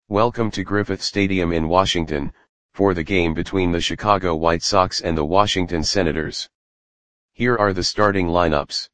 Welcome to Griffith Stadium in Washington, for the game between the Chicago White Sox and the Washington Senators. Here are the starting lineups.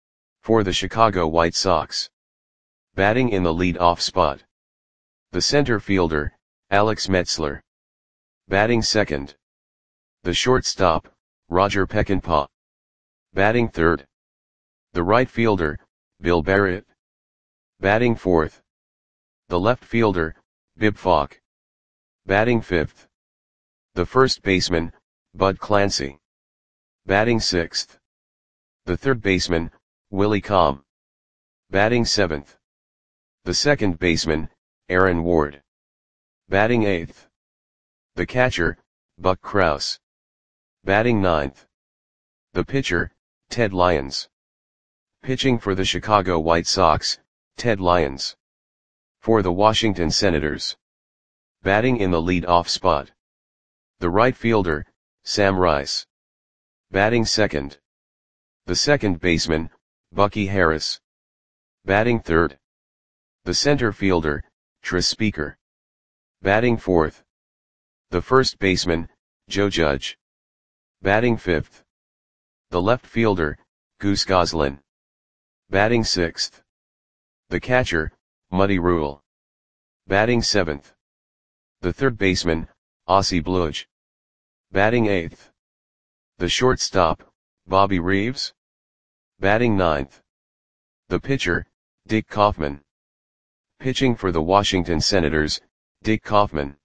For the Chicago White Sox. Batting in the lead-off spot. The center fielder, Alex Metzler. Batting second. The shortstop, Roger Peckinpah. Batting third. The right fielder, Bill Barrett. Batting fourth. The left fielder, Bibb Falk. Batting fifth. The first baseman, Bud Clancy. Batting sixth. The third baseman, Willie Comm. Batting seventh. The second baseman, Aaron Ward. Batting eighth. The catcher, Buck Krause. Batting ninth. The pitcher, Ted Lyons. Pitching for the Chicago White Sox, Ted Lyons. For the Washington Senators. Batting in the lead-off spot. The right fielder, Sam Rice. Batting second. The second baseman, Bucky Harris. Batting third. The center fielder, Tris Speaker. Batting fourth. The first baseman, Joe Judge. Batting fifth. The left fielder, Goose Goslin. Batting sixth. The catcher, Muddy Rule. Batting seventh. The third baseman, Ossie Bluege. Batting eighth. The shortstop, Bobby Reeves. Batting ninth. The pitcher, Dick Kaufman. Pitching for the Washington Senators, Dick Kaufman.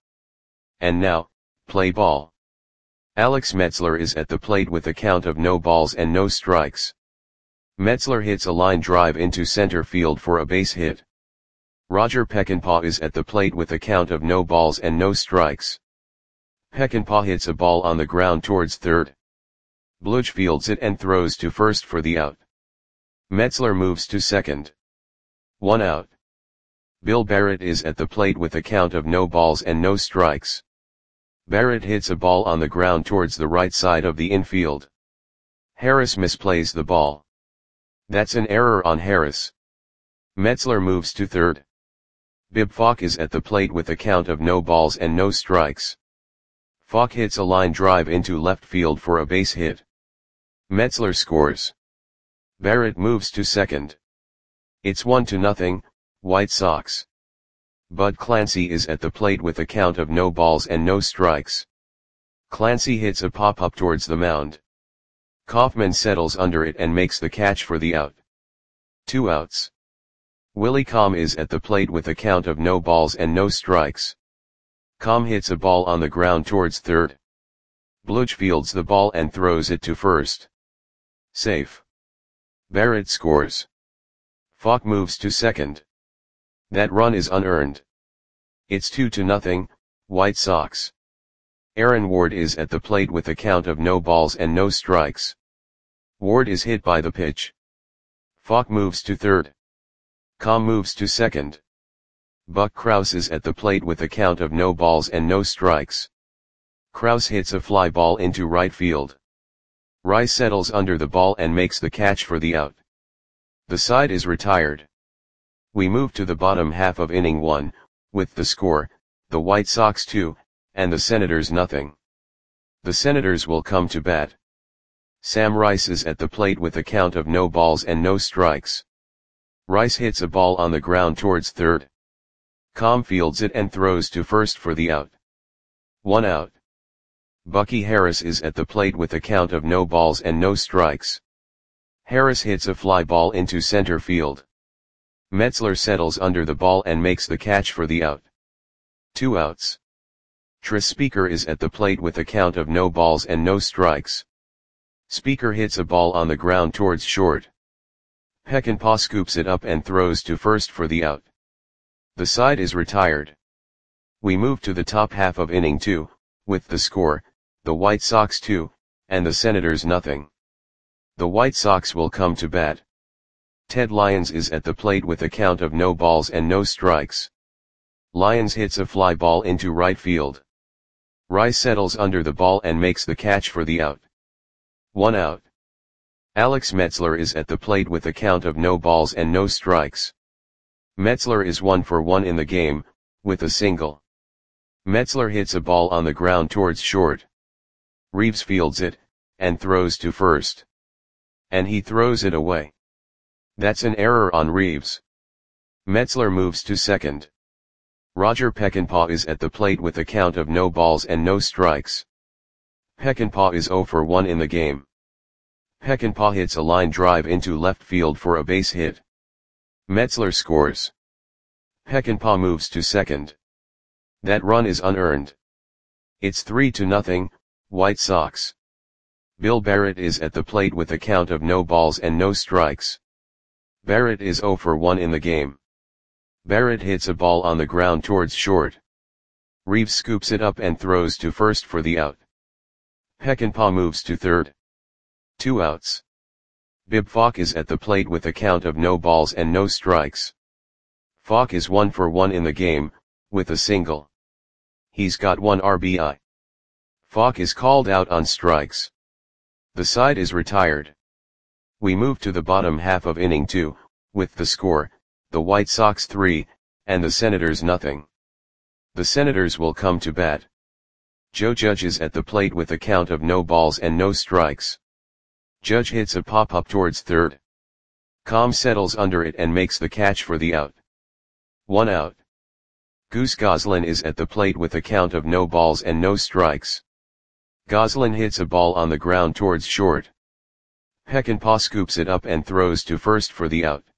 And now, play ball. Alex Metzler is at the plate with a count of no balls and no strikes. Metzler hits a line drive into center field for a base hit. Roger Peckinpah is at the plate with a count of no balls and no strikes. Peckinpah hits a ball on the ground towards third. Bluege fields it and throws to first for the out. Metzler moves to second. 1 out. Bill Barrett is at the plate with a count of no balls and no strikes. Barrett hits a ball on the ground towards the right side of the infield. Harris misplays the ball. That's an error on Harris. Metzler moves to third. Bibb Falk is at the plate with a count of no balls and no strikes. Falk hits a line drive into left field for a base hit. Metzler scores. Barrett moves to second. It's 1-0, White Sox. Bud Clancy is at the plate with a count of no balls and no strikes. Clancy hits a pop-up towards the mound. Kaufman settles under it and makes the catch for the out. 2 outs. Willie Comm is at the plate with a count of no balls and no strikes. Comm hits a ball on the ground towards third. Bluege fields the ball and throws it to first. Safe. Barrett scores. Falk moves to second. That run is unearned. It's 2-0, White Sox. Aaron Ward is at the plate with a count of no balls and no strikes. Ward is hit by the pitch. Falk moves to third. Comm moves to second. Buck Krause is at the plate with a count of no balls and no strikes. Krause hits a fly ball into right field. Rice settles under the ball and makes the catch for the out. The side is retired. We move to the bottom half of inning 1, with the score, the White Sox 2, and the Senators nothing. The Senators will come to bat. Sam Rice is at the plate with a count of no balls and no strikes. Rice hits a ball on the ground towards third. Comm fields it and throws to first for the out. 1 out. Bucky Harris is at the plate with a count of no balls and no strikes. Harris hits a fly ball into center field. Metzler settles under the ball and makes the catch for the out. 2 outs. Tris Speaker is at the plate with a count of no balls and no strikes. Speaker hits a ball on the ground towards short. Peckinpah scoops it up and throws to first for the out. The side is retired. We move to the top half of inning 2, with the score, the White Sox 2, and the Senators nothing. The White Sox will come to bat. Ted Lyons is at the plate with a count of no balls and no strikes. Lyons hits a fly ball into right field. Rice settles under the ball and makes the catch for the out. 1 out. Alex Metzler is at the plate with a count of no balls and no strikes. Metzler is 1 for 1 in the game, with a single. Metzler hits a ball on the ground towards short. Reeves fields it, and throws to first. And he throws it away. That's an error on Reeves. Metzler moves to second. Roger Peckinpah is at the plate with a count of no balls and no strikes. Peckinpah is 0 for 1 in the game. Peckinpah hits a line drive into left field for a base hit. Metzler scores. Peckinpah moves to second. That run is unearned. It's 3-0, White Sox. Bill Barrett is at the plate with a count of no balls and no strikes. Barrett is 0 for 1 in the game. Barrett hits a ball on the ground towards short. Reeves scoops it up and throws to first for the out. Peckinpah moves to third. 2 outs. Bib Falk is at the plate with a count of no balls and no strikes. Falk is 1 for 1 in the game, with a single. He's got 1 RBI. Falk is called out on strikes. The side is retired. We move to the bottom half of inning 2, with the score, the White Sox 3, and the Senators nothing. The Senators will come to bat. Joe Judge is at the plate with a count of no balls and no strikes. Judge hits a pop-up towards third. Comm settles under it and makes the catch for the out. 1 out. Goose Goslin is at the plate with a count of no balls and no strikes. Goslin hits a ball on the ground towards short. Peckinpah scoops it up and throws to first for the out.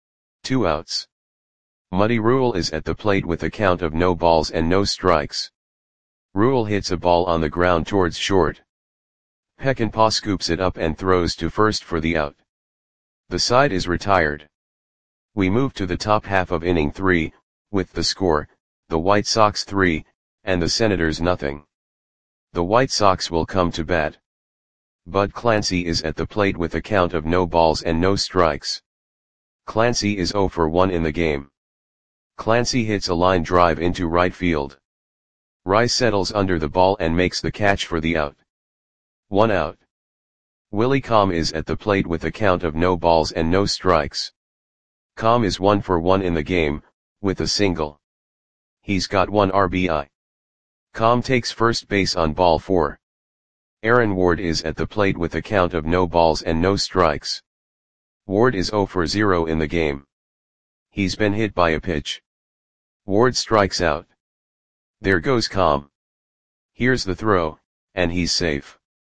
2 outs. Muddy Rule is at the plate with a count of no balls and no strikes. Rule hits a ball on the ground towards short. Peckinpah scoops it up and throws to first for the out. The side is retired. We move to the top half of inning 3, with the score, the White Sox 3, and the Senators nothing. The White Sox will come to bat. Bud Clancy is at the plate with a count of no balls and no strikes. Clancy is 0 for 1 in the game. Clancy hits a line drive into right field. Rice settles under the ball and makes the catch for the out. 1 out. Willie Comm is at the plate with a count of no balls and no strikes. Comm is 1 for 1 in the game, with a single. He's got 1 RBI. Comm takes first base on ball 4. Aaron Ward is at the plate with a count of no balls and no strikes. Ward is 0 for 0 in the game. He's been hit by a pitch. Ward strikes out. There goes Comm. Here's the throw, and he's safe.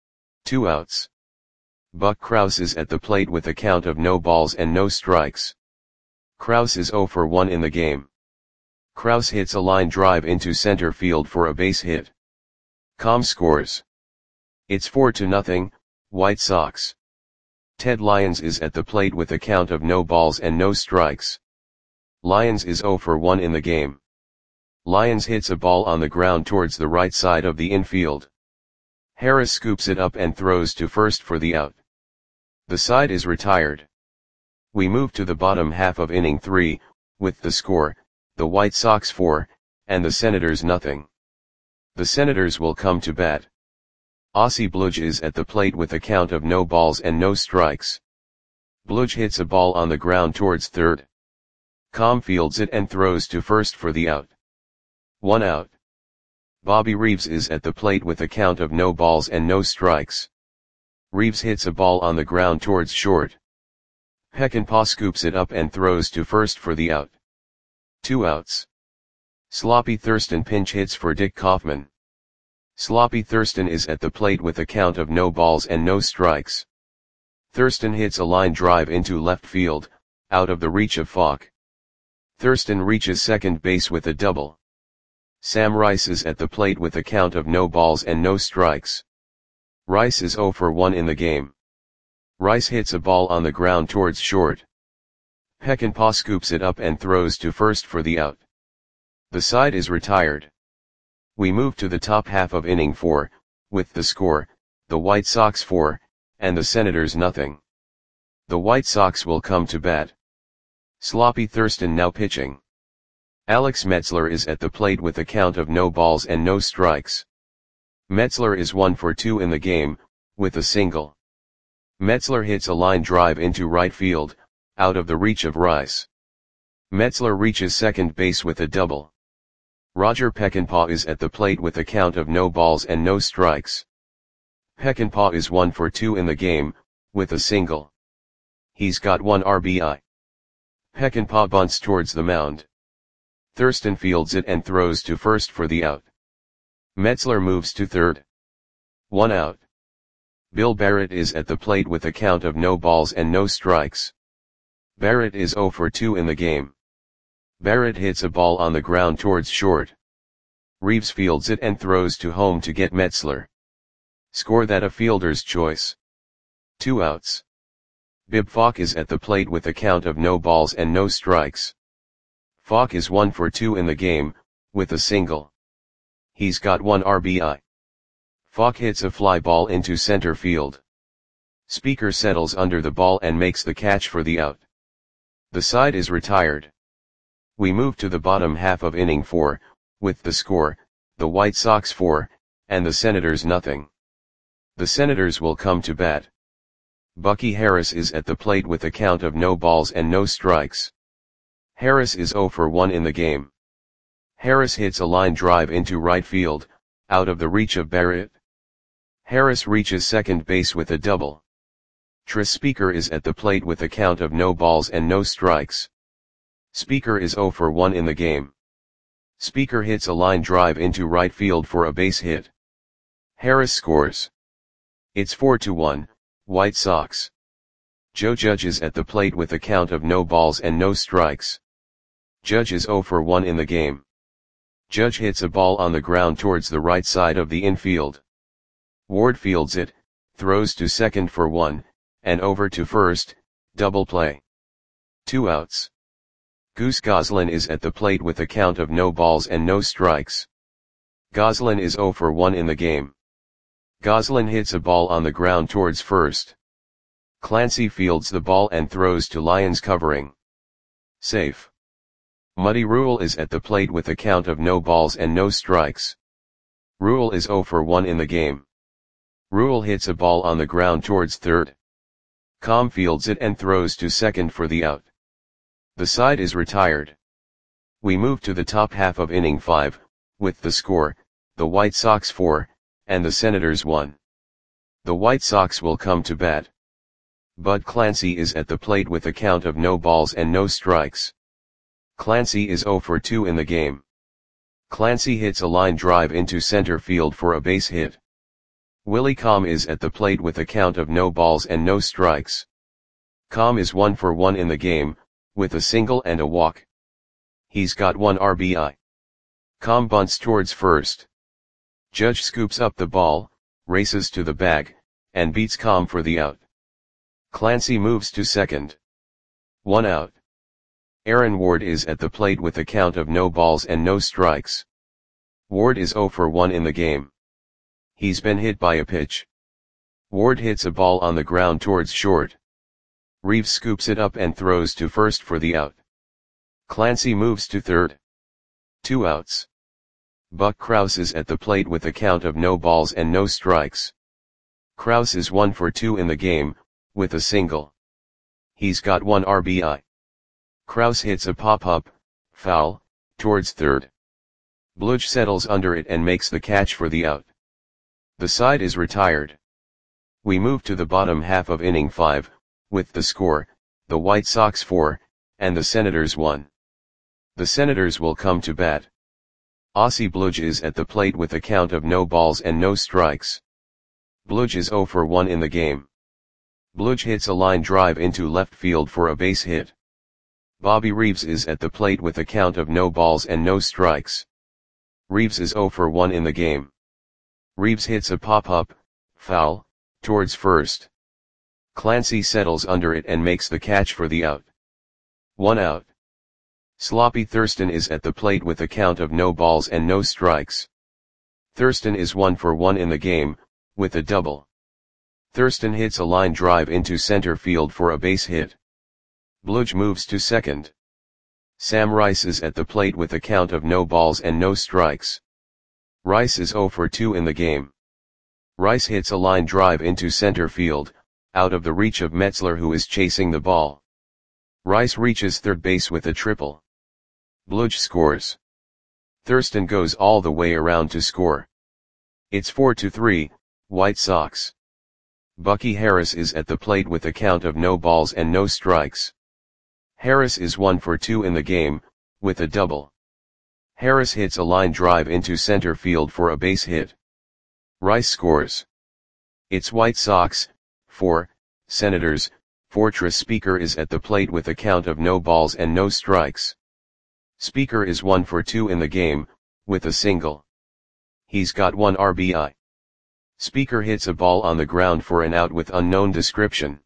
2 outs. Buck Krause is at the plate with a count of no balls and no strikes. Krause is 0 for 1 in the game. Krause hits a line drive into center field for a base hit. Comm scores. It's 4-0, White Sox. Ted Lyons is at the plate with a count of no balls and no strikes. Lyons is 0 for 1 in the game. Lyons hits a ball on the ground towards the right side of the infield. Harris scoops it up and throws to first for the out. The side is retired. We move to the bottom half of inning 3, with the score, the White Sox 4, and the Senators nothing. The Senators will come to bat. Ossie Bludge is at the plate with a count of no balls and no strikes. Bludge hits a ball on the ground towards third. Comm fields it and throws to first for the out. 1 out. Bobby Reeves is at the plate with a count of no balls and no strikes. Reeves hits a ball on the ground towards short. Peckinpah scoops it up and throws to first for the out. 2 outs. Sloppy Thurston pinch hits for Dick Kaufman. Sloppy Thurston is at the plate with a count of no balls and no strikes. Thurston hits a line drive into left field, out of the reach of Falk. Thurston reaches second base with a double. Sam Rice is at the plate with a count of no balls and no strikes. Rice is 0 for 1 in the game. Rice hits a ball on the ground towards short. Peckinpah scoops it up and throws to first for the out. The side is retired. We move to the top half of inning 4, with the score, the White Sox 4, and the Senators nothing. The White Sox will come to bat. Sloppy Thurston now pitching. Alex Metzler is at the plate with a count of no balls and no strikes. Metzler is 1 for 2 in the game, with a single. Metzler hits a line drive into right field, out of the reach of Rice. Metzler reaches second base with a double. Roger Peckinpah is at the plate with a count of no balls and no strikes. Peckinpah is 1 for 2 in the game, with a single. He's got 1 RBI. Peckinpah bunts towards the mound. Thurston fields it and throws to first for the out. Metzler moves to third. 1 out. Bill Barrett is at the plate with a count of no balls and no strikes. Barrett is 0 for 2 in the game. Barrett hits a ball on the ground towards short. Reeves fields it and throws to home to get Metzler. Score that a fielder's choice. 2 outs. Bib Falk is at the plate with a count of no balls and no strikes. Falk is 1 for 2 in the game, with a single. He's got 1 RBI. Falk hits a fly ball into center field. Speaker settles under the ball and makes the catch for the out. The side is retired. We move to the bottom half of inning 4, with the score, the White Sox 4, and the Senators nothing. The Senators will come to bat. Bucky Harris is at the plate with a count of no balls and no strikes. Harris is 0 for 1 in the game. Harris hits a line drive into right field, out of the reach of Barrett. Harris reaches second base with a double. Tris Speaker is at the plate with a count of no balls and no strikes. Speaker is 0 for 1 in the game. Speaker hits a line drive into right field for a base hit. Harris scores. It's 4-1, White Sox. Joe Judge is at the plate with a count of no balls and no strikes. Judge is 0 for 1 in the game. Judge hits a ball on the ground towards the right side of the infield. Ward fields it, throws to second for 1, and over to first, double play. 2 outs. Goose Goslin is at the plate with a count of no balls and no strikes. Goslin is 0 for 1 in the game. Goslin hits a ball on the ground towards first. Clancy fields the ball and throws to Lyons covering. Safe. Muddy Rule is at the plate with a count of no balls and no strikes. Rule is 0 for 1 in the game. Rule hits a ball on the ground towards third. Com fields it and throws to second for the out. The side is retired. We move to the top half of inning 5, with the score, the White Sox 4, and the Senators 1. The White Sox will come to bat. Bud Clancy is at the plate with a count of no balls and no strikes. Clancy is 0 for 2 in the game. Clancy hits a line drive into center field for a base hit. Willie Com is at the plate with a count of no balls and no strikes. Com is 1 for 1 in the game, with a single and a walk. He's got 1 RBI. Com bunts towards first. Judge scoops up the ball, races to the bag, and beats Com for the out. Clancy moves to second. 1 out. Aaron Ward is at the plate with a count of no balls and no strikes. Ward is 0 for 1 in the game. He's been hit by a pitch. Ward hits a ball on the ground towards short. Reeves scoops it up and throws to first for the out. Clancy moves to third. 2 outs. Buck Krause is at the plate with a count of no balls and no strikes. Krause is 1 for 2 in the game, with a single. He's got 1 RBI. Krause hits a pop-up, foul, towards third. Bludge settles under it and makes the catch for the out. The side is retired. We move to the bottom half of inning 5, with the score, the White Sox 4, and the Senators 1. The Senators will come to bat. Ossie Bludge is at the plate with a count of no balls and no strikes. Bludge is 0 for 1 in the game. Bludge hits a line drive into left field for a base hit. Bobby Reeves is at the plate with a count of no balls and no strikes. Reeves is 0 for 1 in the game. Reeves hits a pop-up, foul, towards first. Clancy settles under it and makes the catch for the out. 1 out. Sloppy Thurston is at the plate with a count of no balls and no strikes. Thurston is 1 for 1 in the game, with a double. Thurston hits a line drive into center field for a base hit. Bludge moves to second. Sam Rice is at the plate with a count of no balls and no strikes. Rice is 0 for 2 in the game. Rice hits a line drive into center field, out of the reach of Metzler who is chasing the ball. Rice reaches third base with a triple. Bludge scores. Thurston goes all the way around to score. It's 4-3, White Sox. Bucky Harris is at the plate with a count of no balls and no strikes. Harris is 1 for 2 in the game, with a double. Harris hits a line drive into center field for a base hit. Rice scores. It's White Sox, 4, Senators. Fortress Speaker is at the plate with a count of no balls and no strikes. Speaker is 1 for 2 in the game, with a single. He's got 1 RBI. Speaker hits a ball on the ground for an out with unknown description.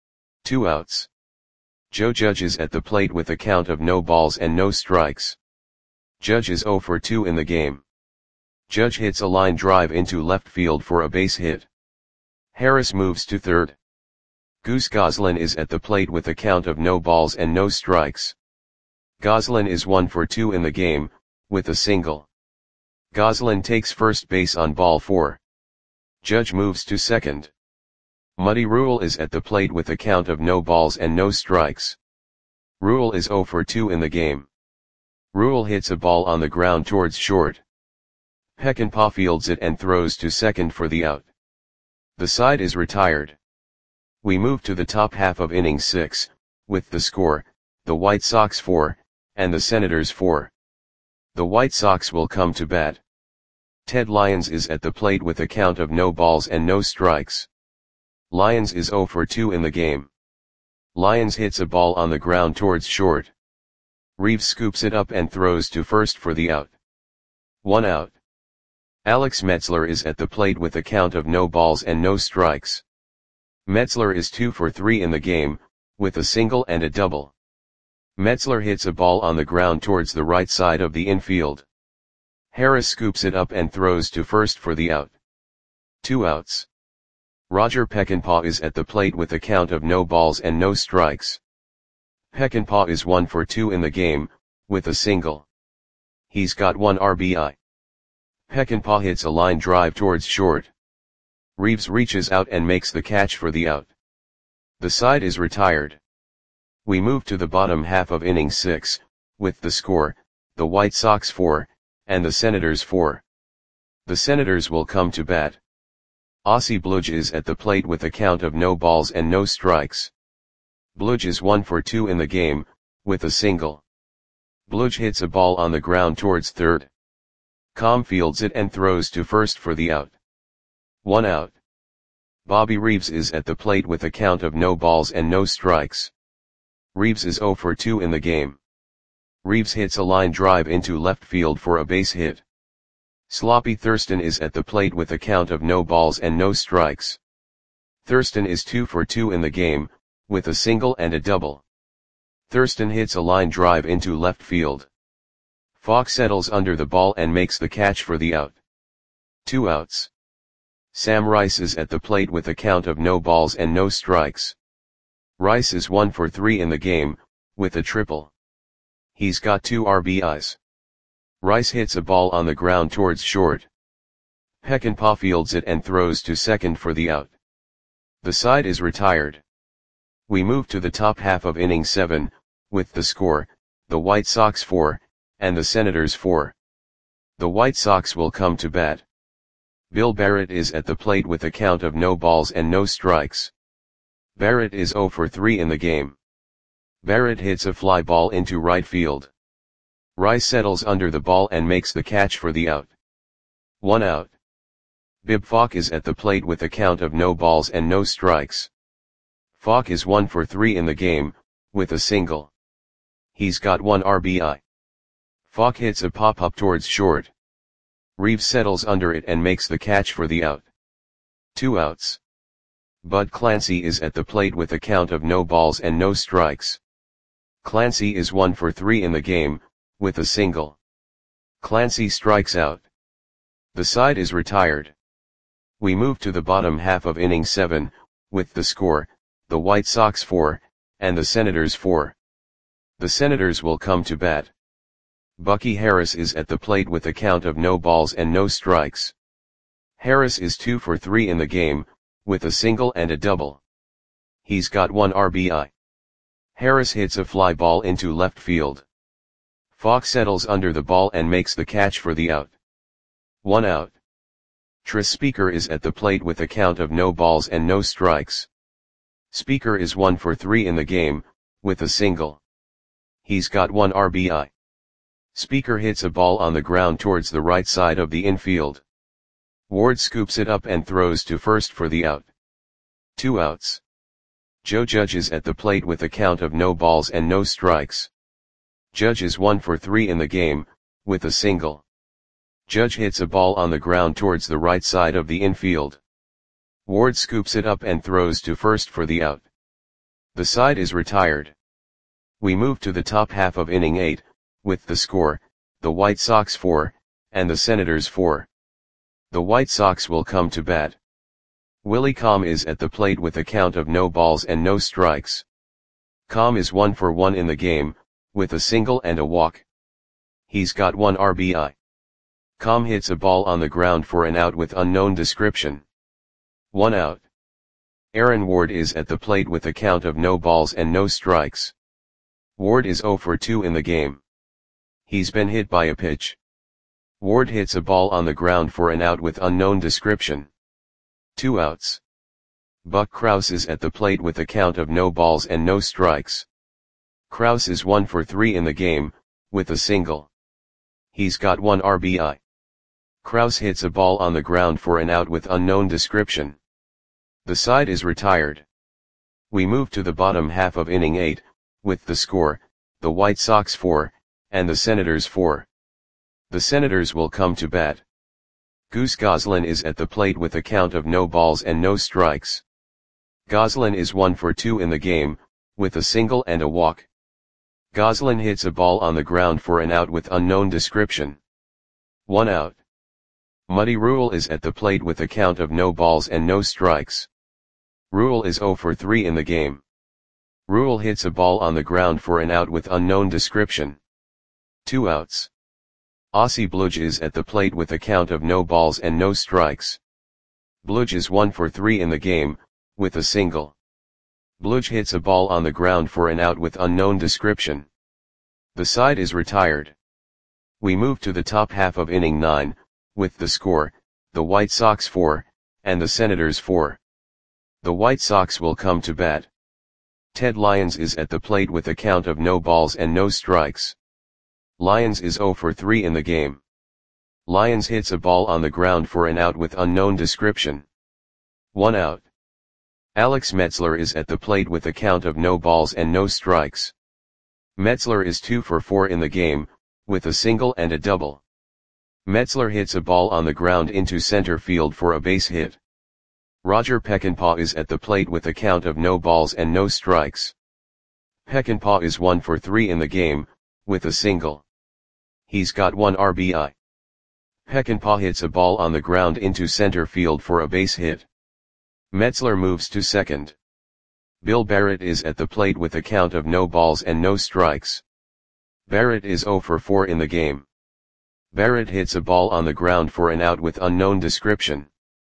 2 outs. Joe Judge is at the plate with a count of no balls and no strikes. Judge is 0 for 2 in the game. Judge hits a line drive into left field for a base hit. Harris moves to third. Goose Goslin is at the plate with a count of no balls and no strikes. Goslin is 1 for 2 in the game, with a single. Goslin takes first base on ball 4. Judge moves to second. Muddy Rule is at the plate with a count of no balls and no strikes. Rule is 0 for 2 in the game. Rule hits a ball on the ground towards short. Peckinpah fields it and throws to second for the out. The side is retired. We move to the top half of inning 6, with the score, the White Sox 4, and the Senators 4. The White Sox will come to bat. Ted Lyons is at the plate with a count of no balls and no strikes. Lyons is 0 for 2 in the game. Lyons hits a ball on the ground towards short. Reeves scoops it up and throws to first for the out. 1 out. Alex Metzler is at the plate with a count of no balls and no strikes. Metzler is 2 for 3 in the game, with a single and a double. Metzler hits a ball on the ground towards the right side of the infield. Harris scoops it up and throws to first for the out. 2 outs. Roger Peckinpah is at the plate with a count of no balls and no strikes. Peckinpah is 1 for 2 in the game, with a single. He's got 1 RBI. Peckinpah hits a line drive towards short. Reeves reaches out and makes the catch for the out. The side is retired. We move to the bottom half of inning 6, with the score, the White Sox 4, and the Senators 4. The Senators will come to bat. Ossie Bludge is at the plate with a count of no balls and no strikes. Bludge is 1 for 2 in the game, with a single. Bludge hits a ball on the ground towards third. Com fields it and throws to first for the out. 1 out. Bobby Reeves is at the plate with a count of no balls and no strikes. Reeves is 0 for 2 in the game. Reeves hits a line drive into left field for a base hit. Sloppy Thurston is at the plate with a count of no balls and no strikes. Thurston is 2 for 2 in the game, with a single and a double. Thurston hits a line drive into left field. Falk settles under the ball and makes the catch for the out. 2 outs. Sam Rice is at the plate with a count of no balls and no strikes. Rice is 1 for 3 in the game, with a triple. He's got 2 RBIs. Rice hits a ball on the ground towards short. Peckinpah fields it and throws to second for the out. The side is retired. We move to the top half of inning 7, with the score, the White Sox 4, and the Senators 4. The White Sox will come to bat. Bill Barrett is at the plate with a count of no balls and no strikes. Barrett is 0 for 3 in the game. Barrett hits a fly ball into right field. Rice settles under the ball and makes the catch for the out. 1 out. Bib Falk is at the plate with a count of no balls and no strikes. Falk is 1 for 3 in the game, with a single. He's got 1 RBI. Falk hits a pop-up towards short. Reeves settles under it and makes the catch for the out. 2 outs. Bud Clancy is at the plate with a count of no balls and no strikes. Clancy is 1 for 3 in the game, with a single. Clancy strikes out. The side is retired. We move to the bottom half of inning 7, with the score, the White Sox 4, and the Senators 4. The Senators will come to bat. Bucky Harris is at the plate with a count of no balls and no strikes. Harris is 2 for 3 in the game, with a single and a double. He's got 1 RBI. Harris hits a fly ball into left field. Falk settles under the ball and makes the catch for the out. 1 out. Tris Speaker is at the plate with a count of no balls and no strikes. Speaker is 1 for 3 in the game, with a single. He's got 1 RBI. Speaker hits a ball on the ground towards the right side of the infield. Ward scoops it up and throws to first for the out. 2 outs. Joe Judge is at the plate with a count of no balls and no strikes. Judge is 1 for 3 in the game, with a single. Judge hits a ball on the ground towards the right side of the infield. Ward scoops it up and throws to first for the out. The side is retired. We move to the top half of inning 8, with the score, the White Sox 4, and the Senators 4. The White Sox will come to bat. Willie Comm is at the plate with a count of no balls and no strikes. Comm is 1 for 1 in the game, with a single and a walk. He's got 1 RBI. Comm hits a ball on the ground for an out with unknown description. 1 out. Aaron Ward is at the plate with a count of no balls and no strikes. Ward is 0 for 2 in the game. He's been hit by a pitch. Ward hits a ball on the ground for an out with unknown description. 2 outs. Buck Krause is at the plate with a count of no balls and no strikes. Krause is 1 for 3 in the game, with a single. He's got 1 RBI. Krause hits a ball on the ground for an out with unknown description. The side is retired. We move to the bottom half of inning 8, with the score, the White Sox 4, and the Senators 4. The Senators will come to bat. Goose Goslin is at the plate with a count of no balls and no strikes. Goslin is 1 for 2 in the game, with a single and a walk. Goslin hits a ball on the ground for an out with unknown description. 1 out. Muddy Rule is at the plate with a count of no balls and no strikes. Rule is 0 for 3 in the game. Rule hits a ball on the ground for an out with unknown description. 2 outs. Ossie Bludge is at the plate with a count of no balls and no strikes. Bludge is 1 for 3 in the game, with a single. Bludge hits a ball on the ground for an out with unknown description. The side is retired. We move to the top half of inning 9, with the score, the White Sox 4, and the Senators 4. The White Sox will come to bat. Ted Lyons is at the plate with a count of no balls and no strikes. Lyons is 0 for 3 in the game. Lyons hits a ball on the ground for an out with unknown description. 1 out. Alex Metzler is at the plate with a count of no balls and no strikes. Metzler is 2 for 4 in the game, with a single and a double. Metzler hits a ball on the ground into center field for a base hit. Roger Peckinpah is at the plate with a count of no balls and no strikes. Peckinpah is 1 for 3 in the game, with a single. He's got 1 RBI. Peckinpah hits a ball on the ground into center field for a base hit. Metzler moves to second. Bill Barrett is at the plate with a count of no balls and no strikes. Barrett is 0 for 4 in the game. Barrett hits a ball on the ground for an out with unknown description.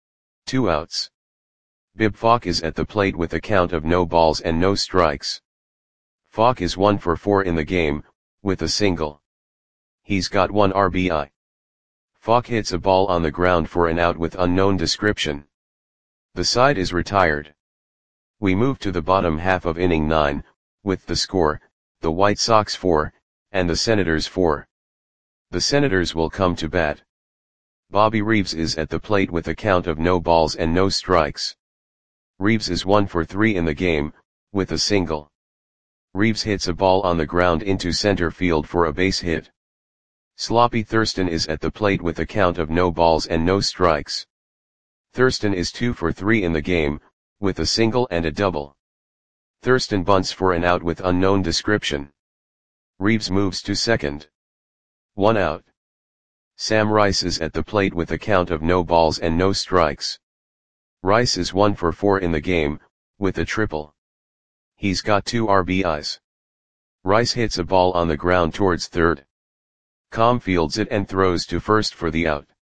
2 outs. Bib Falk is at the plate with a count of no balls and no strikes. Falk is 1 for 4 in the game, with a single. He's got 1 RBI. Falk hits a ball on the ground for an out with unknown description. The side is retired. We move to the bottom half of inning 9, with the score, the White Sox 4, and the Senators 4. The Senators will come to bat. Bobby Reeves is at the plate with a count of no balls and no strikes. Reeves is 1 for 3 in the game, with a single. Reeves hits a ball on the ground into center field for a base hit. Sloppy Thurston is at the plate with a count of no balls and no strikes. Thurston is 2 for 3 in the game, with a single and a double. Thurston bunts for an out with unknown description. Reeves moves to second. 1 out. Sam Rice is at the plate with a count of no balls and no strikes. Rice is 1 for 4 in the game, with a triple. He's got 2 RBIs. Rice hits a ball on the ground towards third. Comm fields it and throws to first for the out.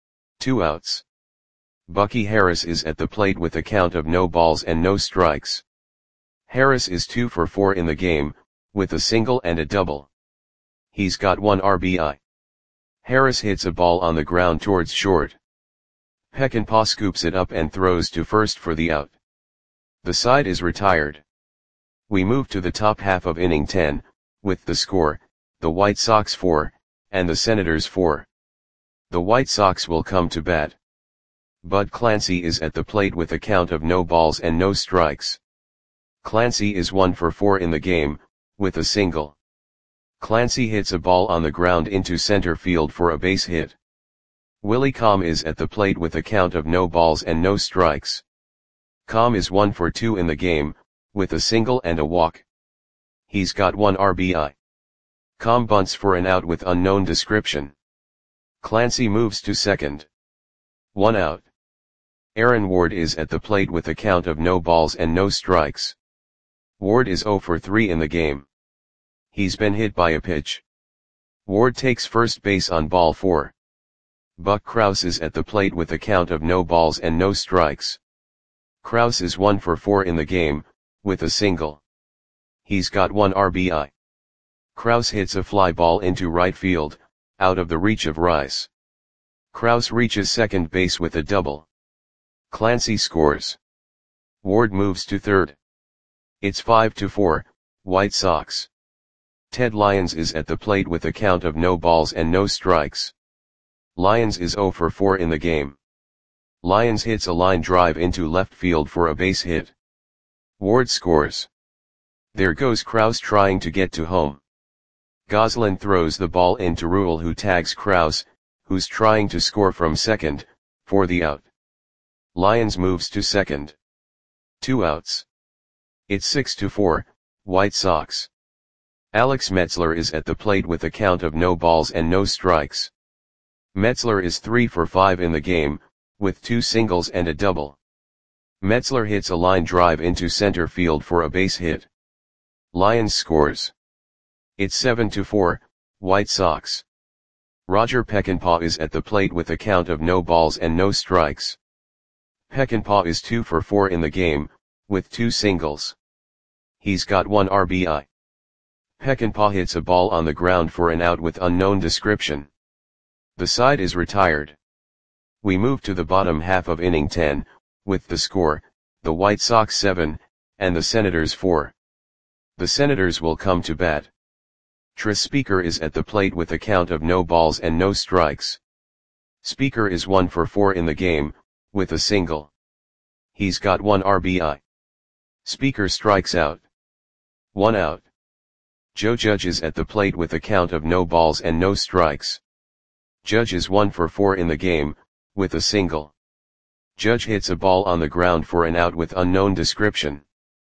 2 outs. Bucky Harris is at the plate with a count of no balls and no strikes. Harris is 2 for 4 in the game, with a single and a double. He's got 1 RBI. Harris hits a ball on the ground towards short. Peckinpah scoops it up and throws to first for the out. The side is retired. We move to the top half of inning 10, with the score, the White Sox 4, and the Senators 4. The White Sox will come to bat. Bud Clancy is at the plate with a count of no balls and no strikes. Clancy is 1 for 4 in the game, with a single. Clancy hits a ball on the ground into center field for a base hit. Willie Comm is at the plate with a count of no balls and no strikes. Comm is 1 for 2 in the game, with a single and a walk. He's got 1 RBI. Comm bunts for an out with unknown description. Clancy moves to second. 1 out. Aaron Ward is at the plate with a count of no balls and no strikes. Ward is 0 for 3 in the game. He's been hit by a pitch. Ward takes first base on ball 4. Buck Krause is at the plate with a count of no balls and no strikes. Krause is 1 for 4 in the game, with a single. He's got 1 RBI. Krause hits a fly ball into right field, out of the reach of Rice. Krause reaches second base with a double. Clancy scores. Ward moves to third. It's 5-4, White Sox. Ted Lyons is at the plate with a count of no balls and no strikes. Lyons is 0 for 4 in the game. Lyons hits a line drive into left field for a base hit. Ward scores. There goes Krause trying to get to home. Goslin throws the ball into Rule, who tags Krause, who's trying to score from second, for the out. Lyons moves to second. 2 outs. It's 6-4, White Sox. Alex Metzler is at the plate with a count of no balls and no strikes. Metzler is 3 for 5 in the game, with 2 singles and a double. Metzler hits a line drive into center field for a base hit. Lyons scores. It's 7-4, White Sox. Roger Peckinpah is at the plate with a count of no balls and no strikes. Peckinpah is 2 for 4 in the game, with 2 singles. He's got 1 RBI. Peckinpah hits a ball on the ground for an out with unknown description. The side is retired. We move to the bottom half of inning 10, with the score, the White Sox 7, and the Senators 4. The Senators will come to bat. Tris Speaker is at the plate with a count of no balls and no strikes. Speaker is 1 for 4 in the game, with a single. He's got 1 RBI. Speaker strikes out. 1 out. Joe Judge is at the plate with a count of no balls and no strikes. Judge is 1 for 4 in the game, with a single. Judge hits a ball on the ground for an out with unknown description.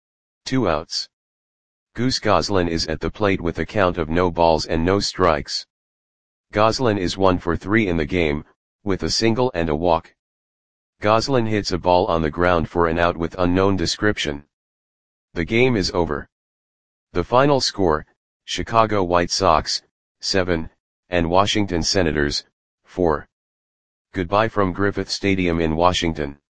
2 outs. Goose Goslin is at the plate with a count of no balls and no strikes. Goslin is 1 for 3 in the game, with a single and a walk. Goslin hits a ball on the ground for an out with unknown description. The game is over. The final score, Chicago White Sox, 7, and Washington Senators, 4. Goodbye from Griffith Stadium in Washington.